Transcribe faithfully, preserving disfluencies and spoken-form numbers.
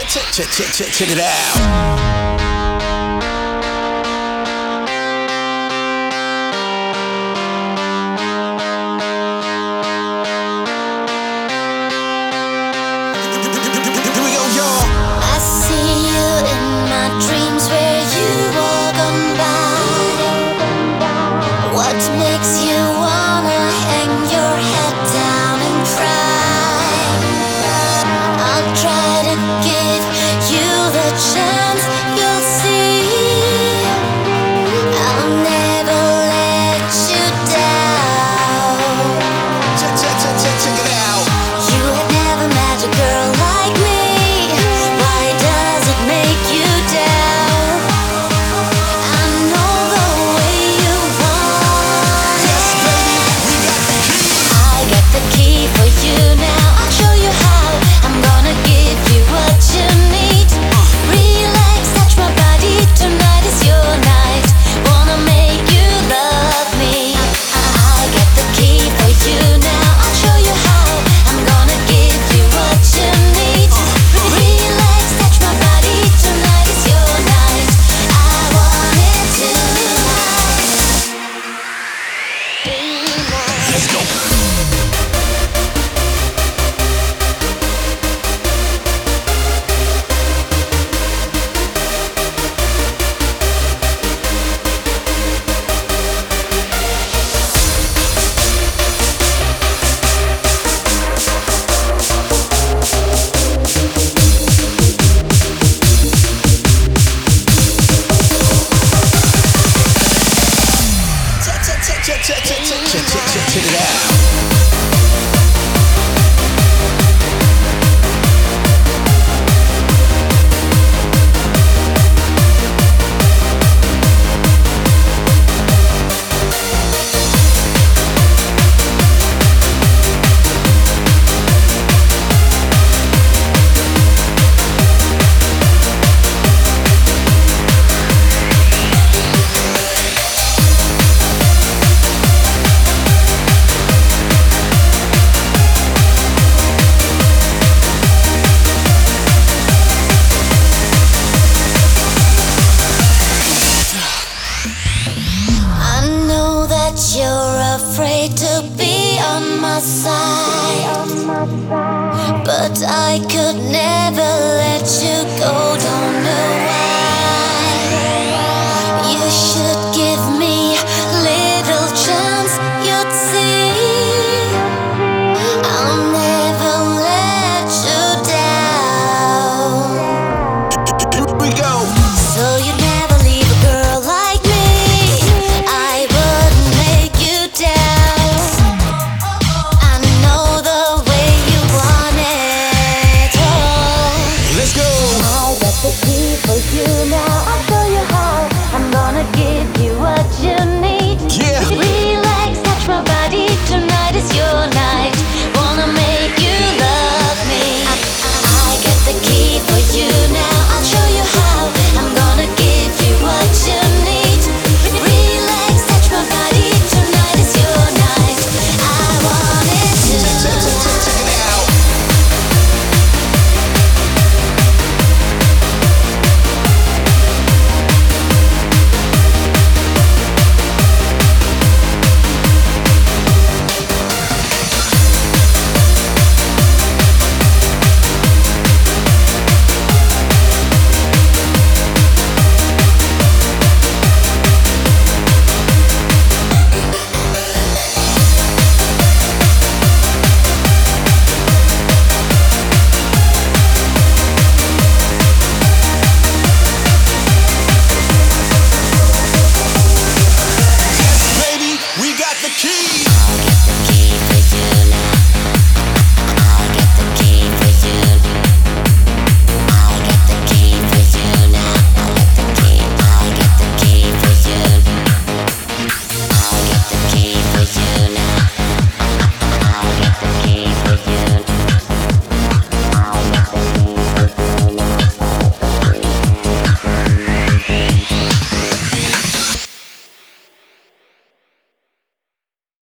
check, check, check, check it out. Here we go, y'all. I see you in my dreams where you walk on by. What makes you wanna hang your head down and cry? I'll try to give you the chance, you'll see. I'll never let you down. Check, check, check, check, check it out. You have never met a girl like me. Why does it make you down? I know the way you want Yes, it. baby, we got the key. I got the key for you now. I'll show you how. I'm gonna give you what you need. Relax, touch my body. Tonight is your night. Wanna make you love me. I got the key for you now. I'll show you how. I'm gonna give you what you need. Relax, touch my body. Tonight is your night. I want it tonight. Let's go. Check, check, check, check, check, check, check, check, check, check it out. I know that you're afraid to be on my side, but I could never let you go. Don't know why.